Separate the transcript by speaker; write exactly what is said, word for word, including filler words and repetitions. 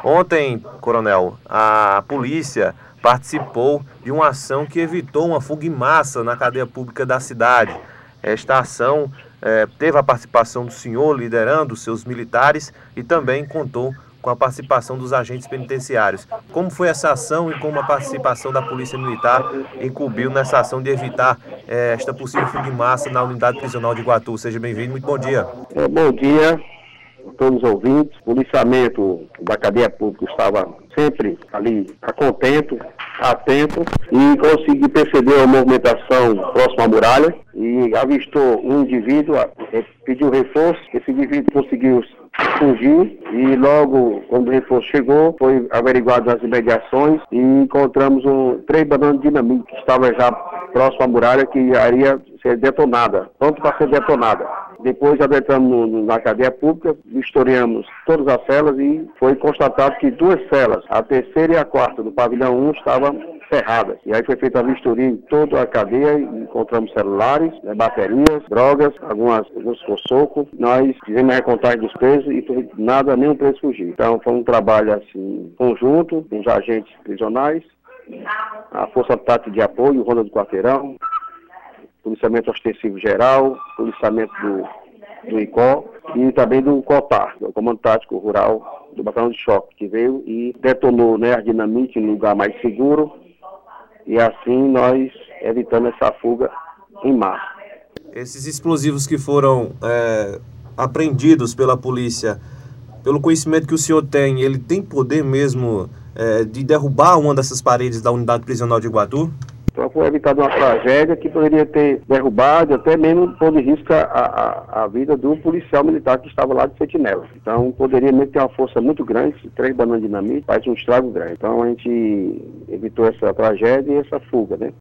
Speaker 1: Ontem, coronel, a polícia participou de uma ação que evitou uma fuga em massa na cadeia pública da cidade. Esta ação eh, teve a participação do senhor liderando os seus militares e também contou com a participação dos agentes penitenciários. Como foi essa ação e como a participação da Polícia Militar incumbiu nessa ação de evitar eh, esta possível fuga em massa na unidade prisional de Iguatu? Seja bem-vindo, muito bom dia.
Speaker 2: É, bom dia a todos os ouvintes. O policiamento da cadeia pública estava sempre ali a contento, atento, e consegui perceber a movimentação próxima à muralha e avistou um indivíduo, pediu reforço. Esse indivíduo conseguiu fugir e logo quando o reforço chegou foi averiguado nas imediações e encontramos um, três bananas de dinamite que estavam já próximo à muralha, que iria ser detonada, pronto para ser detonada. Depois adentramos na cadeia pública, vistoriamos todas as celas e foi constatado que duas celas, a terceira e a quarta do pavilhão um, estavam cerradas. E aí foi feita a vistoria em toda a cadeia e encontramos celulares, né, baterias, drogas, algumas, alguns com soco. Nós fizemos a recontagem dos presos e foi nada, nenhum preso fugir. Então foi um trabalho assim conjunto com os agentes prisionais, a Força Tática de Apoio, o Ronda do Quarteirão, policiamento ostensivo geral, policiamento do, do I C O e também do COTAR, o Comando Tático Rural do Batalhão de Choque, que veio e detonou, né, a dinamite em lugar mais seguro e assim nós evitamos essa fuga em massa.
Speaker 1: Esses explosivos que foram é, apreendidos pela polícia, pelo conhecimento que o senhor tem, ele tem poder mesmo é, de derrubar uma dessas paredes da unidade prisional de Iguatu?
Speaker 2: Então foi evitada uma tragédia que poderia ter derrubado, até mesmo pôr de risco a, a, a vida do policial militar que estava lá de sentinela. Então poderia mesmo ter uma força muito grande, três bananas de dinamite, faz um estrago grande. Então a gente evitou essa tragédia e essa fuga, né?